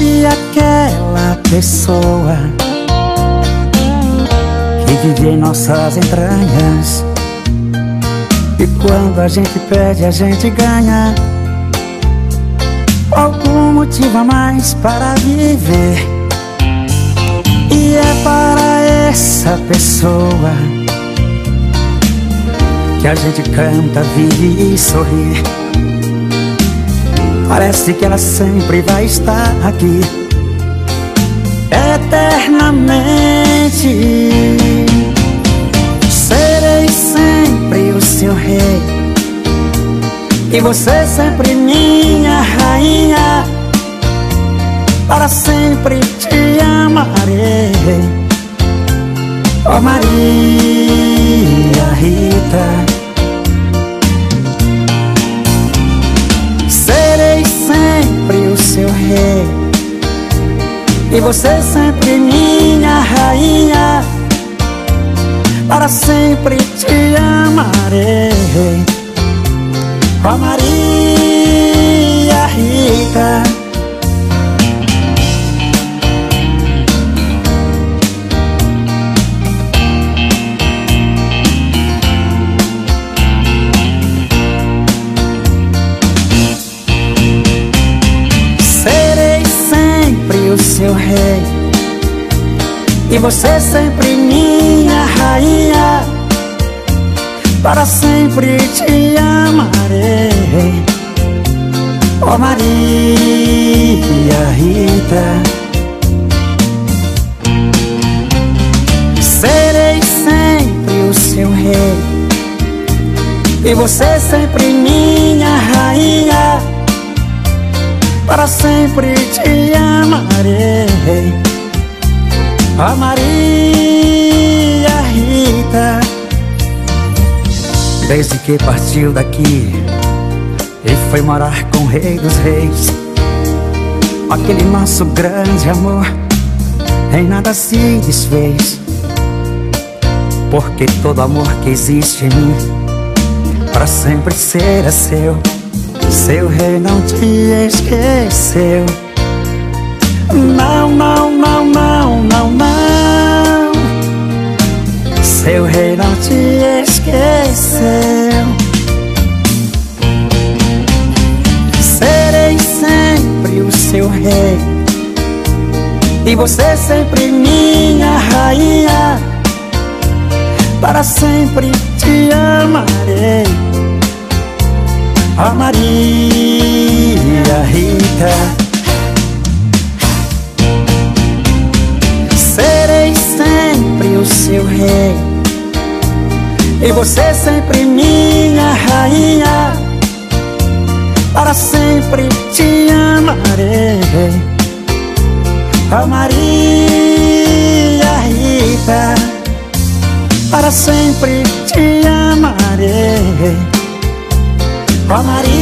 E aquela pessoa que vive em nossas entranhas, e quando a gente perde, a gente ganha. Algum motivo a mais para viver, e é para essa pessoa que a gente canta, vive e sorri. Parece que ela sempre vai estar aqui eternamente. Serei sempre o seu rei, e você sempre minha rainha. Para sempre te amarei, ó Maria Rita. Serei sempre o seu rei, e você sempre minha rainha. Para sempre te amarei, ó Maria Rita. Serei sempre o seu rei, e você sempre minha rainha. Para sempre te amarei, ó Maria Rita. Serei sempre o seu rei, e você sempre minha rainha. Para sempre te amarei, ó Maria Rita. Desde que partiu daqui e foi morar com o Rei dos Reis, aquele nosso grande amor em nada se desfez. Porque todo amor que existe em mim para sempre será seu. Seu rei não te esqueceu. Não, não, não, não, não, não. Seu rei não te esqueceu. Serei sempre o seu rei, e você sempre minha rainha. Para sempre te amarei, ó Maria Rita. Serei sempre o seu rei, e você sempre minha rainha. Para sempre te amarei, ó Maria Rita. Para sempre te amarei, ó Maria